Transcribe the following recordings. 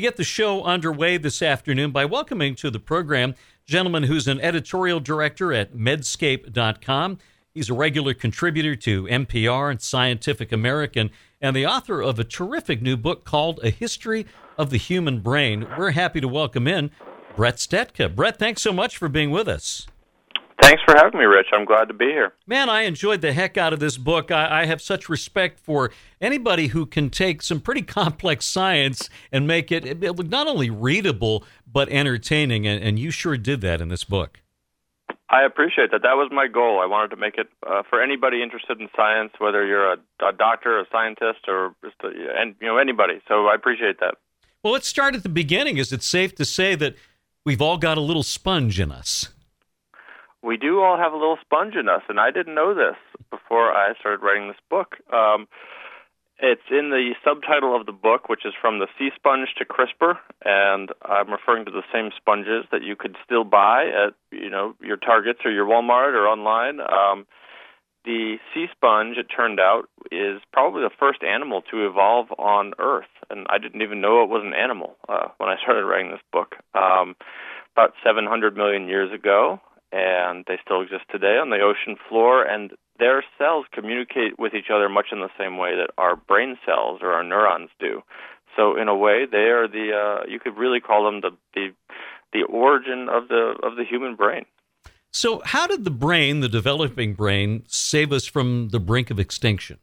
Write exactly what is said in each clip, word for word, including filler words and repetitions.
to get the show underway this afternoon by welcoming to the program a gentleman who's an editorial director at Medscape dot com. He's a regular contributor to N P R and Scientific American, and the author of a terrific new book called A History of the Human Brain. We're happy to welcome in Brett Stetka. Brett, thanks so much for being with us. Thanks for having me, Rich. I'm glad to be here. Man, I enjoyed the heck out of this book. I, I have such respect for anybody who can take some pretty complex science and make it, it not only readable, but entertaining, and, and you sure did that in this book. I appreciate that. That was my goal. I wanted to make it uh, for anybody interested in science, whether you're a, a doctor, a scientist, or just a, and you know anybody. So I appreciate that. Well, let's start at the beginning. Is it safe to say that we've all got a little sponge in us? We do all have a little sponge in us, and I didn't know this before I started writing this book. Um, it's in the subtitle of the book, which is From the Sea Sponge to CRISPR, and I'm referring to the same sponges that you could still buy at you know your Targets or your Walmart or online. Um, the sea sponge, it turned out, is probably the first animal to evolve on Earth, and I didn't even know it was an animal uh, when I started writing this book. Um, about seven hundred million years ago, and they still exist today on the ocean floor, and their cells communicate with each other much in the same way that our brain cells or our neurons do. So in a way, they are the uh, you could really call them the, the the origin of the of the human brain. So how did the brain, the developing brain, save us from the brink of extinction?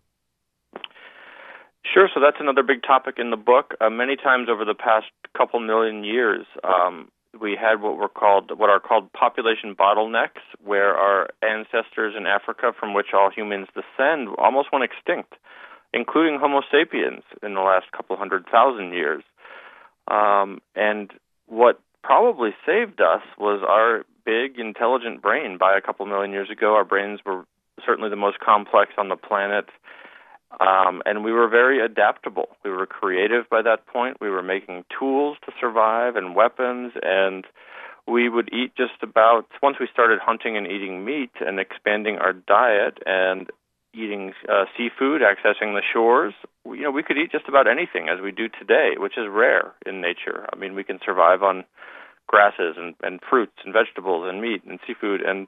Sure. So that's another big topic in the book. Uh, many times over the past couple million years, um, we had what were called what are called population bottlenecks, where our ancestors in Africa, from which all humans descend, almost went extinct, including Homo sapiens in the last couple hundred thousand years. Um, and what probably saved us was our big, intelligent brain. By a couple million years ago, our brains were certainly the most complex on the planet. Um, and we were very adaptable. We were creative by that point. We were making tools to survive and weapons, and we would eat just about, once we started hunting and eating meat and expanding our diet and eating uh, seafood, accessing the shores, you know, we could eat just about anything as we do today, which is rare in nature. I mean, we can survive on grasses and, and fruits and vegetables and meat and seafood. And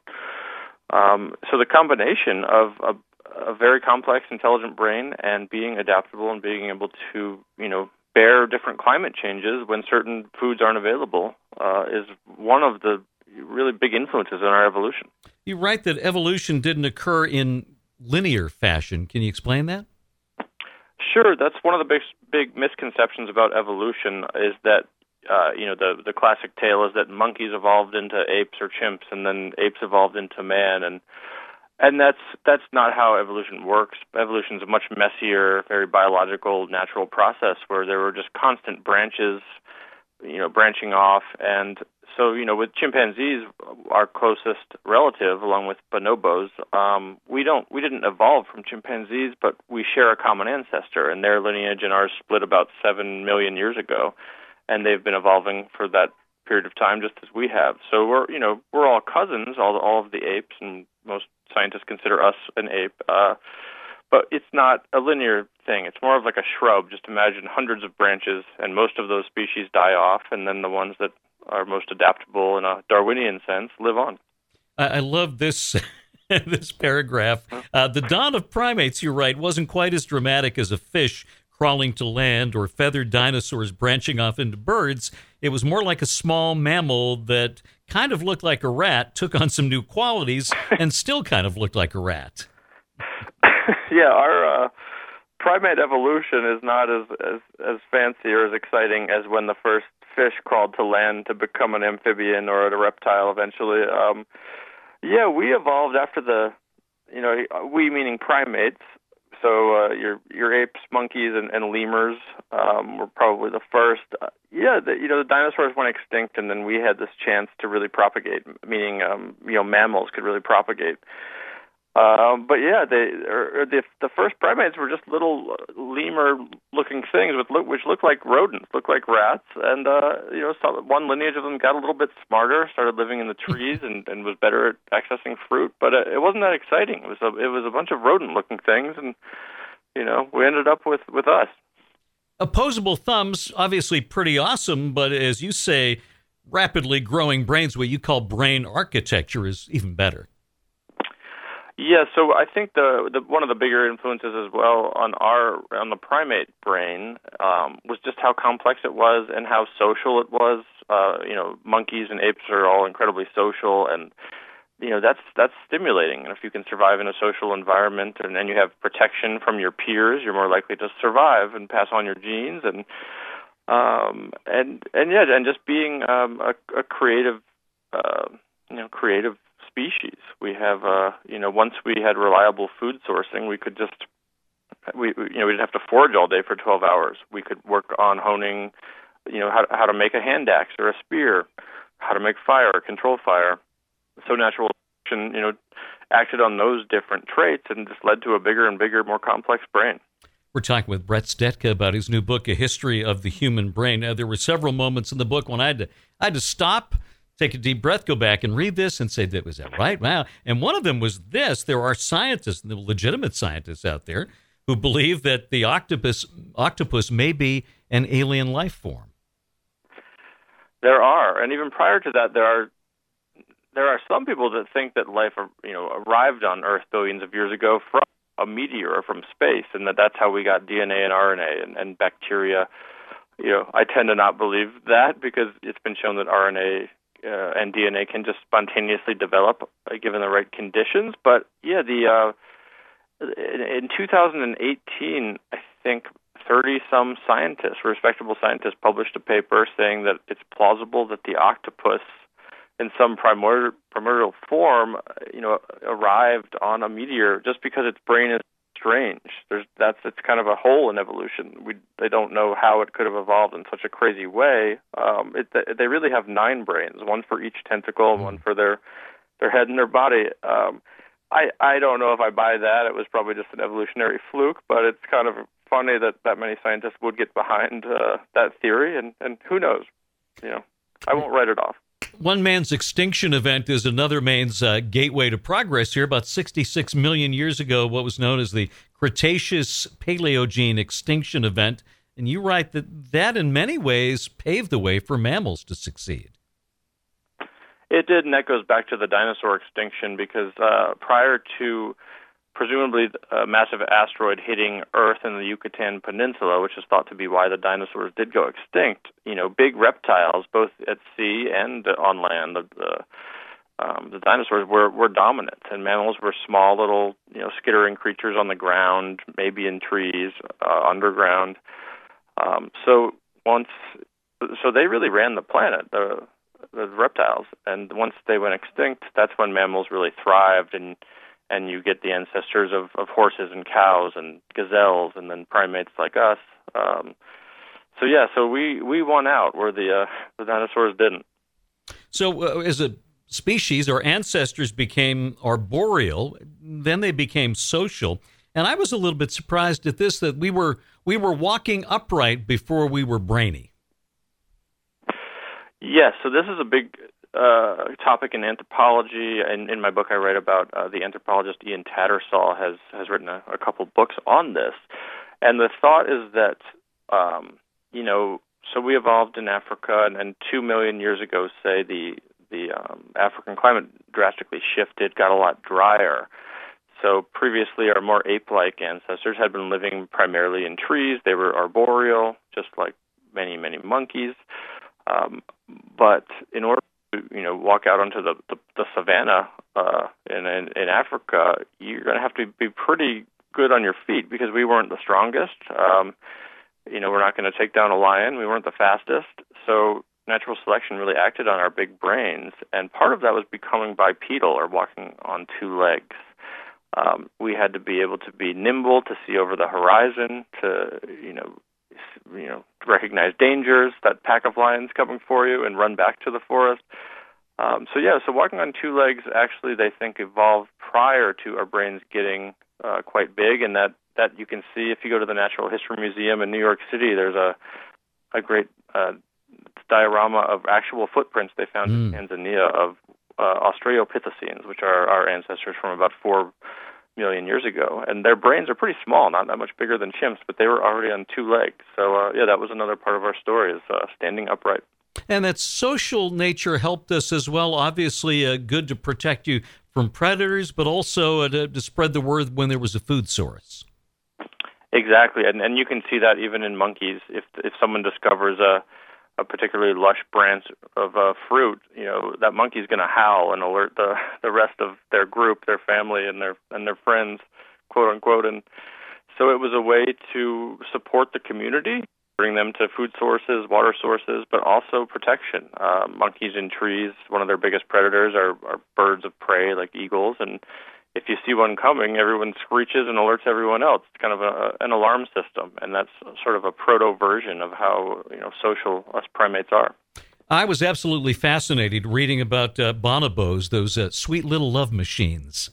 um, so the combination of a a very complex, intelligent brain and being adaptable and being able to, you know, bear different climate changes when certain foods aren't available uh, is one of the really big influences in our evolution. You write that evolution didn't occur in linear fashion. Can you explain that? Sure. That's one of the big, big misconceptions about evolution is that, uh, you know, the, the classic tale is that monkeys evolved into apes or chimps and then apes evolved into man, and And that's that's not how evolution works. Evolution is a much messier, very biological, natural process where there were just constant branches, you know, branching off. And so, you know, with chimpanzees, our closest relative, along with bonobos, um, we don't we didn't evolve from chimpanzees, but we share a common ancestor, and their lineage and ours split about seven million years ago, and they've been evolving for that period of time just as we have. So we're you know we're all cousins, all all of the apes, and most scientists consider us an ape, uh, but it's not a linear thing. It's more of like a shrub. Just imagine hundreds of branches, and most of those species die off, and then the ones that are most adaptable in a Darwinian sense live on. I, I love this this paragraph. Uh, the dawn of primates, you write, wasn't quite as dramatic as a fish crawling to land or feathered dinosaurs branching off into birds. It was more like a small mammal that kind of looked like a rat, took on some new qualities, and still kind of looked like a rat. Yeah, our uh, primate evolution is not as, as, as fancy or as exciting as when the first fish crawled to land to become an amphibian or a reptile eventually. Um, yeah, we evolved after the, you know, we meaning primates. So uh, your your apes, monkeys, and, and lemurs um, were probably the first. Uh, yeah, the, you know the dinosaurs went extinct, and then we had this chance to really propagate. Meaning, um, you know, mammals could really propagate. Um, but yeah, they or, or the the first primates were just little lemur-looking things with look, which looked like rodents, looked like rats, and uh, you know, some, one lineage of them got a little bit smarter, started living in the trees, and, and was better at accessing fruit. But uh, it wasn't that exciting. It was a it was a bunch of rodent-looking things, and you know, we ended up with with us. Opposable thumbs, obviously pretty awesome, but as you say, rapidly growing brains, what you call brain architecture, is even better. Yeah, so I think the, the one of the bigger influences as well on our on the primate brain um, was just how complex it was and how social it was. Uh, you know, monkeys and apes are all incredibly social, and you know that's that's stimulating. And if you can survive in a social environment, and then you have protection from your peers, you're more likely to survive and pass on your genes. And um, and and yeah, and just being um, a, a creative, uh, you know, creative. species. We have, uh, you know, once we had reliable food sourcing, we could just, we, you know, we didn't have to forage all day for twelve hours. We could work on honing, you know, how, how to make a hand axe or a spear, how to make fire, control fire. So natural selection, you know, acted on those different traits and just led to a bigger and bigger, more complex brain. We're talking with Brett Stetka about his new book, A History of the Human Brain. Now, there were several moments in the book when I had to, I had to stop, take a deep breath, go back and read this and say, that was that right? Wow. And one of them was this. There are scientists, the legitimate scientists out there, who believe that the octopus octopus may be an alien life form. There are. And even prior to that, there are there are some people that think that life, you know, arrived on Earth billions of years ago from a meteor or from space, and that that's how we got D N A and R N A and, and bacteria. You know, I tend to not believe that because it's been shown that R N A Uh, and D N A can just spontaneously develop uh, given the right conditions. But yeah, the uh, in, in two thousand eighteen, I think thirty-some scientists, respectable scientists, published a paper saying that it's plausible that the octopus, in some primordial, primordial form, you know, arrived on a meteor just because its brain is strange. There's that's it's kind of a hole in evolution. We they don't know how it could have evolved in such a crazy way. Um, it, they really have nine brains, one for each tentacle, and one for their their head and their body. Um, I I don't know if I buy that. It was probably just an evolutionary fluke, but it's kind of funny that that many scientists would get behind uh, that theory, and and who knows? You know, I won't write it off. One man's extinction event is another man's uh, gateway to progress here. About sixty-six million years ago, what was known as the Cretaceous Paleogene extinction event. And you write that that in many ways paved the way for mammals to succeed. It did, and that goes back to the dinosaur extinction because uh, prior to presumably a massive asteroid hitting Earth in the Yucatan Peninsula, which is thought to be why the dinosaurs did go extinct, you know, big reptiles, both at sea and on land, the, the, um, the dinosaurs were, were dominant, and mammals were small little, you know, skittering creatures on the ground, maybe in trees, uh, underground. Um, so once, so they really ran the planet, the, the reptiles, and once they went extinct, that's when mammals really thrived, and and you get the ancestors of, of horses and cows and gazelles and then primates like us. Um, so yeah, so we, we won out where the uh, the dinosaurs didn't. So uh, as a species, our ancestors became arboreal, then they became social, and I was a little bit surprised at this, that we were we were walking upright before we were brainy. Yes, so this is a big uh, topic in anthropology, and in my book I write about uh, the anthropologist Ian Tattersall has, has written a, a couple books on this, and the thought is that, um, you know, so we evolved in Africa, and, and two million years ago, say, the, the um, African climate drastically shifted, got a lot drier. So previously our more ape-like ancestors had been living primarily in trees. They were arboreal, just like many, many monkeys. Um, but in order to, you know, walk out onto the, the, the savanna uh, in, in, in Africa, you're going to have to be pretty good on your feet because we weren't the strongest. Um, you know, we're not going to take down a lion. We weren't the fastest. So natural selection really acted on our big brains. And part of that was becoming bipedal, or walking on two legs. Um, we had to be able to be nimble, to see over the horizon, to, you know, you know, recognize dangers, that pack of lions coming for you, and run back to the forest. Um, so yeah, so walking on two legs actually, they think, evolved prior to our brains getting uh, quite big, and that, that you can see if you go to the Natural History Museum in New York City. There's a a great uh, diorama of actual footprints they found mm. in Tanzania of uh, Australopithecines, which are our ancestors from about four million years ago, and their brains are pretty small, not that much bigger than chimps, but they were already on two legs. So, uh, yeah, that was another part of our story, is uh, standing upright. And that social nature helped us as well. Obviously, uh, good to protect you from predators, but also uh, to, to spread the word when there was a food source. Exactly, and and you can see that even in monkeys. If if someone discovers a a particularly lush branch of uh, fruit, you know, that monkey's going to howl and alert the the rest of their group, their family, and their and their friends, quote unquote. And so it was a way to support the community, bring them to food sources, water sources, but also protection. Uh, monkeys in trees, one of their biggest predators are, are birds of prey like eagles, and if you see one coming, everyone screeches and alerts everyone else. It's kind of a, an alarm system, and that's sort of a proto version of how, you know, social us primates are. I was absolutely fascinated reading about uh, bonobos, those uh, sweet little love machines.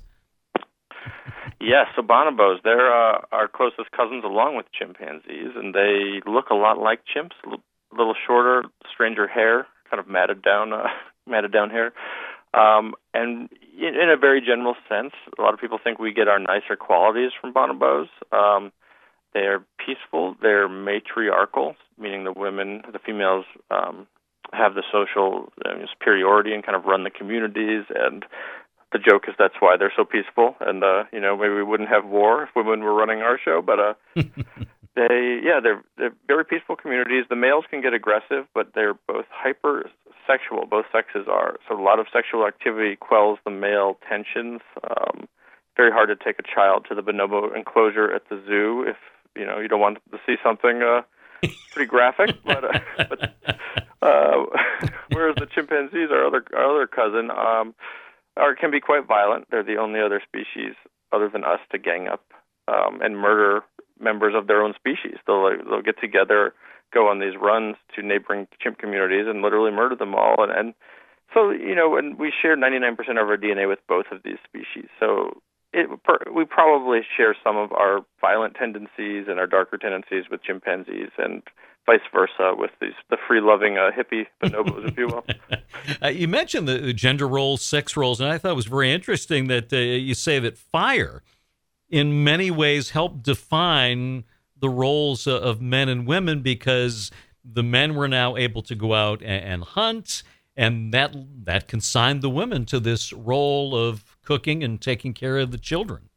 Yes, so bonobos, they're uh, our closest cousins along with chimpanzees, and they look a lot like chimps, a little shorter, stranger hair, kind of matted down, uh, matted down hair. Um, and in, in a very general sense, a lot of people think we get our nicer qualities from bonobos. Um, they're peaceful, they're matriarchal, meaning the women, the females, um, have the social uh, superiority and kind of run the communities. And the joke is that's why they're so peaceful. And, uh, you know, maybe we wouldn't have war if women were running our show, but uh, they, yeah, they're, they're very peaceful communities. The males can get aggressive, but they're both hyper sexual, both sexes are. So a lot of sexual activity quells the male tensions. Um, very hard to take a child to the bonobo enclosure at the zoo if, you know, you don't want to see something uh, pretty graphic. But, uh, but uh, whereas the chimpanzees, our other our other cousin, um, are can be quite violent. They're the only other species other than us to gang up um, and murder members of their own species. They'll they'll get together, go on these runs to neighboring chimp communities and literally murder them all. And, and so, you know, and we share ninety-nine percent of our D N A with both of these species. So it, we probably share some of our violent tendencies and our darker tendencies with chimpanzees, and vice versa with these the free-loving uh, hippie bonobos, if you will. Uh, you mentioned the gender roles, sex roles, and I thought it was very interesting that uh, you say that fire in many ways helped define the roles of men and women, because the men were now able to go out and, and hunt, and that that consigned the women to this role of cooking and taking care of the children.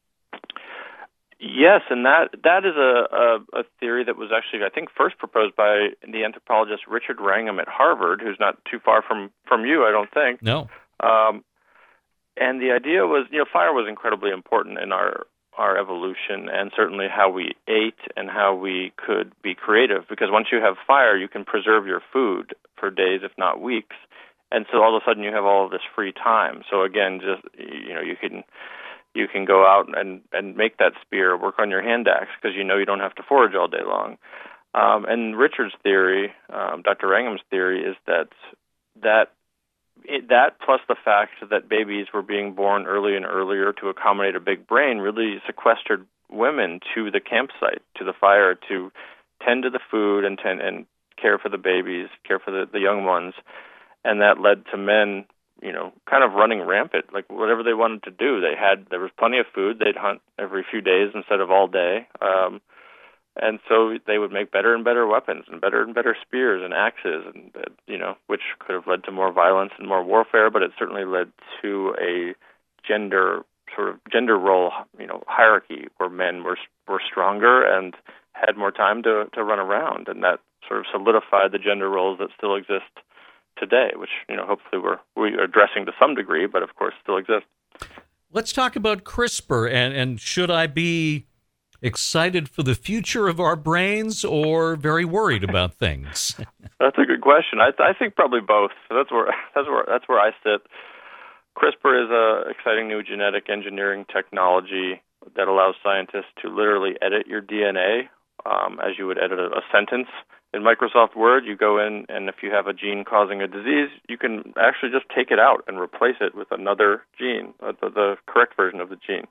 Yes, and that that is a, a, a theory that was actually, I think, first proposed by the anthropologist Richard Wrangham at Harvard, who's not too far from, from you, I don't think. No. Um, and the idea was, you know, fire was incredibly important in our our evolution, and certainly how we ate and how we could be creative, because once you have fire, you can preserve your food for days, if not weeks, and so all of a sudden you have all of this free time. So again, just, you know, you can you can go out and, and make that spear, work on your hand axe, because you know you don't have to forage all day long. Um, and Richard's theory, um, Doctor Wrangham's theory, is that that It, that plus the fact that babies were being born early and earlier to accommodate a big brain really sequestered women to the campsite, to the fire, to tend to the food and tend, and care for the babies, care for the, the young ones. And that led to men, you know, kind of running rampant, like whatever they wanted to do. They had, there was plenty of food. They'd hunt every few days instead of all day. Um, And so they would make better and better weapons and better and better spears and axes, and you know, which could have led to more violence and more warfare, but it certainly led to a gender sort of gender role, you know, hierarchy where men were were stronger and had more time to to run around, and that sort of solidified the gender roles that still exist today, which, you know, hopefully we're we're addressing to some degree, but of course still exist. Let's talk about CRISPR, and and should I be excited for the future of our brains or very worried about things? That's a good question. I, I think probably both. So that's where that's where that's where I sit. CRISPR is a exciting new genetic engineering technology that allows scientists to literally edit your D N A um, as you would edit a, a sentence. In Microsoft Word, you go in, and if you have a gene causing a disease, you can actually just take it out and replace it with another gene, uh, the, the correct version of the gene.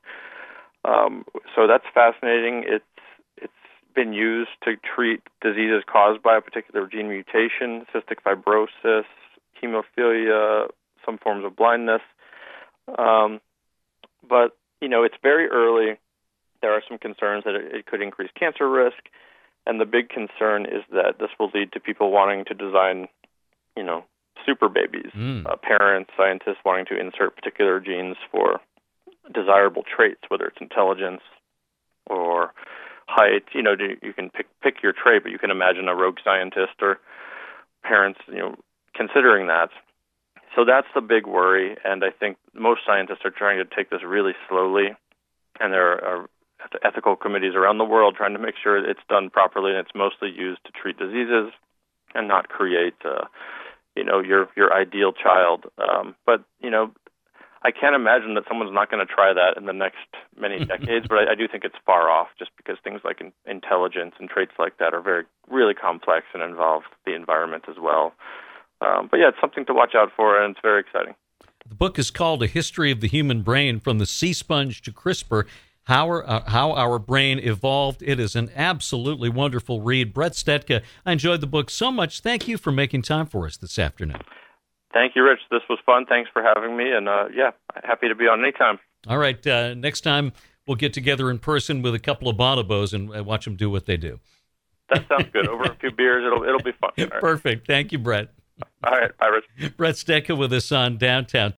Um, so that's fascinating. It's it's been used to treat diseases caused by a particular gene mutation, cystic fibrosis, hemophilia, some forms of blindness. Um, but you know, it's very early. There are some concerns that it, it could increase cancer risk, and the big concern is that this will lead to people wanting to design, you know, super babies. Mm. Uh, parents, scientists wanting to insert particular genes for desirable traits, whether it's intelligence or height. You know, you can pick pick your trait, but you can imagine a rogue scientist or parents, you know, considering that. So that's the big worry, and I think most scientists are trying to take this really slowly, and there are ethical committees around the world trying to make sure it's done properly and it's mostly used to treat diseases and not create, uh, you know, your your ideal child. Um, but, you know, I can't imagine that someone's not going to try that in the next many decades, but I, I do think it's far off just because things like in, intelligence and traits like that are very, really complex and involve the environment as well. Um, but yeah, it's something to watch out for, and it's very exciting. The book is called A History of the Human Brain, From the Sea Sponge to CRISPR, How Our, uh, How Our Brain Evolved. It is an absolutely wonderful read. Brett Stetka, I enjoyed the book so much. Thank you for making time for us this afternoon. Thank you, Rich. This was fun. Thanks for having me, and uh, yeah, happy to be on anytime. All right, uh, next time we'll get together in person with a couple of bonobos and uh, watch them do what they do. That sounds good. Over a few beers, it'll it'll be fun. Perfect. Thank you, Brett. All right, bye, Rich. Brett Stetka with us on Downtown.